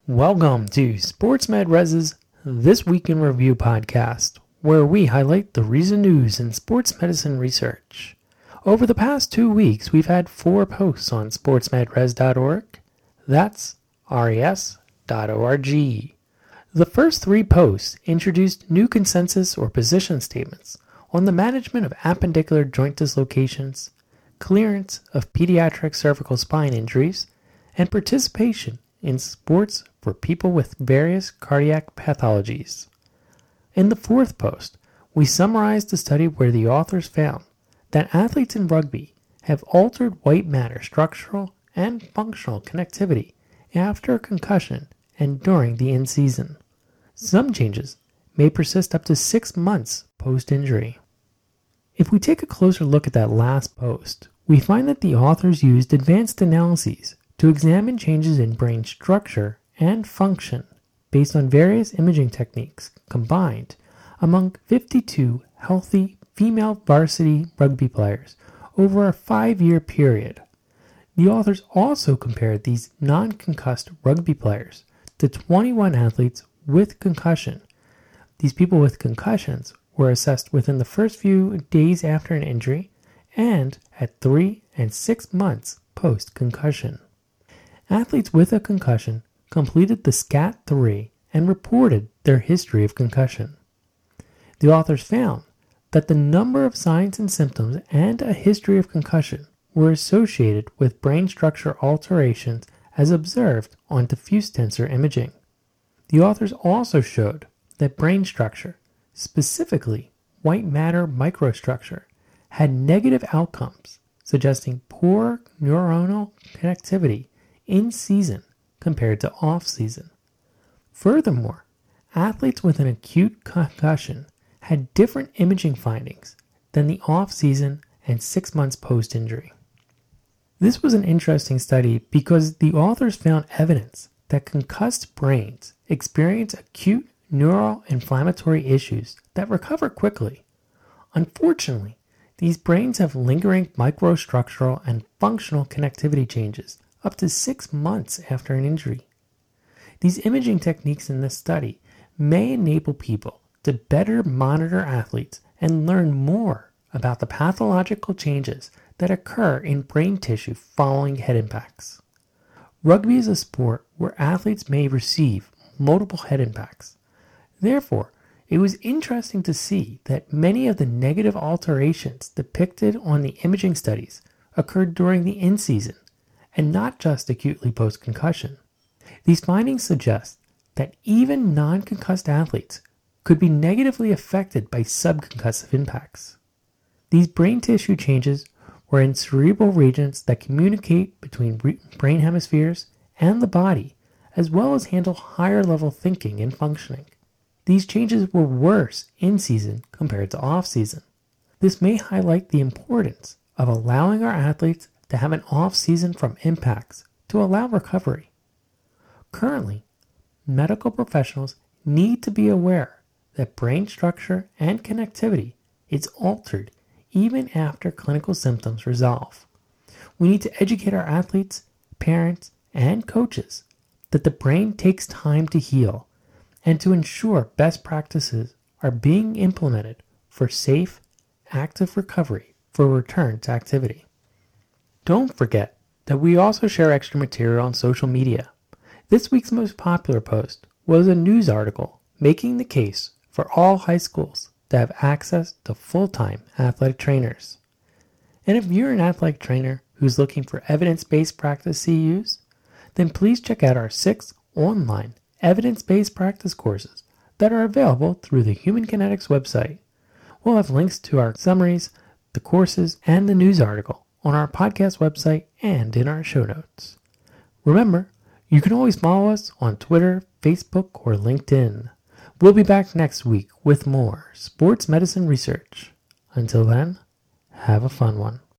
Welcome to SportsMedRes's This Week in Review podcast, where we highlight the recent news in sports medicine research. Over the past 2 weeks, we've had 4 posts on sportsmedres.org. That's res.org. The first 3 posts introduced new consensus or position statements on the management of appendicular joint dislocations, clearance of pediatric cervical spine injuries, and participation in sports for people with various cardiac pathologies. In the 4th post, we summarized the study where the authors found that athletes in rugby have altered white matter structural and functional connectivity after a concussion and during the in-season. Some changes may persist up to 6 months post-injury. If we take a closer look at that last post, we find that the authors used advanced analyses to examine changes in brain structure and function based on various imaging techniques combined among 52 healthy female varsity rugby players over a 5-year period. The authors also compared these non-concussed rugby players to 21 athletes with concussion. These people with concussions were assessed within the first few days after an injury and at 3 and 6 months post-concussion. Athletes with a concussion completed the SCAT-3 and reported their history of concussion. The authors found that the number of signs and symptoms and a history of concussion were associated with brain structure alterations as observed on diffuse tensor imaging. The authors also showed that brain structure, specifically white matter microstructure, had negative outcomes, suggesting poor neuronal connectivity in season compared to off season. Furthermore, athletes with an acute concussion had different imaging findings than the off season and 6 months post injury. This was an interesting study because the authors found evidence that concussed brains experience acute neural inflammatory issues that recover quickly. Unfortunately, these brains have lingering microstructural and functional connectivity changes up to 6 months after an injury. These imaging techniques in this study may enable people to better monitor athletes and learn more about the pathological changes that occur in brain tissue following head impacts. Rugby is a sport where athletes may receive multiple head impacts. Therefore, it was interesting to see that many of the negative alterations depicted on the imaging studies occurred during the in-season and not just acutely post-concussion. These findings suggest that even non-concussed athletes could be negatively affected by subconcussive impacts. These brain tissue changes were in cerebral regions that communicate between brain hemispheres and the body, as well as handle higher-level thinking and functioning. These changes were worse in season compared to off season. This may highlight the importance of allowing our athletes to have an off season from impacts to allow recovery. Currently, medical professionals need to be aware that brain structure and connectivity is altered even after clinical symptoms resolve. We need to educate our athletes, parents, and coaches that the brain takes time to heal and to ensure best practices are being implemented for safe, active recovery for return to activity. Don't forget that we also share extra material on social media. This week's most popular post was a news article making the case for all high schools to have access to full-time athletic trainers. And if you're an athletic trainer who's looking for evidence-based practice CEUs, then please check out our 6 online evidence-based practice courses that are available through the Human Kinetics website. We'll have links to our summaries, the courses, and the news article on our podcast website and in our show notes. Remember, you can always follow us on Twitter, Facebook, or LinkedIn. We'll be back next week with more sports medicine research. Until then, have a fun one.